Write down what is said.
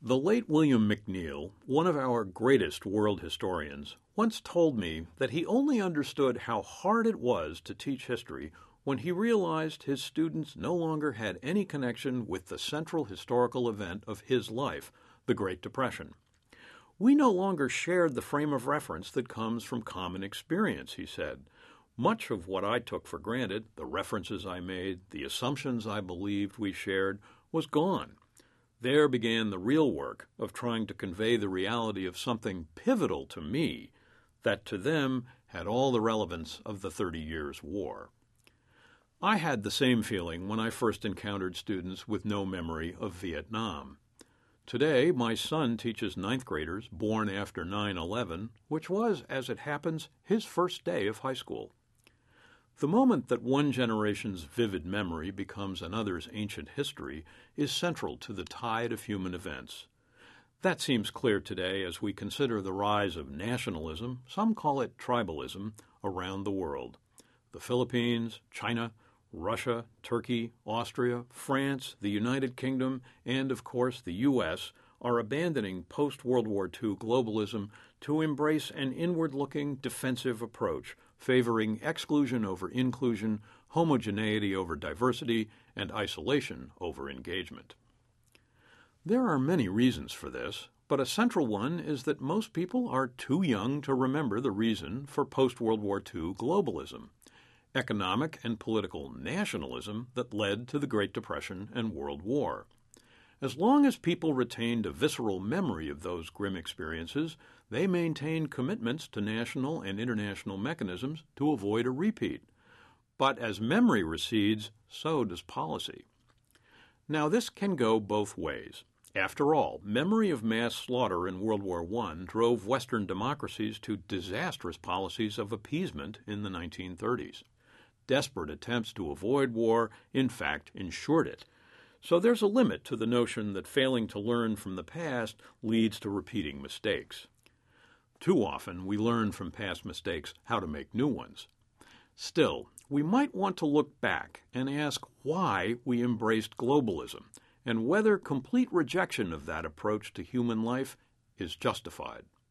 The late William McNeill, one of our greatest world historians, once told me that he only understood how hard it was to teach history when he realized his students no longer had any connection with the central historical event of his life, the Great Depression. We no longer shared the frame of reference that comes from common experience, he said. Much of what I took for granted, the references I made, the assumptions I believed we shared, was gone. There began the real work of trying to convey the reality of something pivotal to me that to them had all the relevance of the 30 Years' War. I had the same feeling when I first encountered students with no memory of Vietnam. Today, my son teaches ninth graders born after 9/11, which was, as it happens, his first day of high school. The moment that one generation's vivid memory becomes another's ancient history is central to the tide of human events. That seems clear today as we consider the rise of nationalism, some call it tribalism, around the world. The Philippines, China, Russia, Turkey, Austria, France, the United Kingdom, and, of course, the U.S. are abandoning post-World War II globalism to embrace an inward-looking defensive approach, favoring exclusion over inclusion, homogeneity over diversity, and isolation over engagement. There are many reasons for this, but a central one is that most people are too young to remember the reason for post-World War II globalism, economic and political nationalism that led to the Great Depression and World War. As long as people retained a visceral memory of those grim experiences, they maintained commitments to national and international mechanisms to avoid a repeat. But as memory recedes, so does policy. Now, this can go both ways. After all, memory of mass slaughter in World War I drove Western democracies to disastrous policies of appeasement in the 1930s. Desperate attempts to avoid war, in fact, ensured it. So there's a limit to the notion that failing to learn from the past leads to repeating mistakes. Too often, we learn from past mistakes how to make new ones. Still, we might want to look back and ask why we embraced globalism and whether complete rejection of that approach to human life is justified.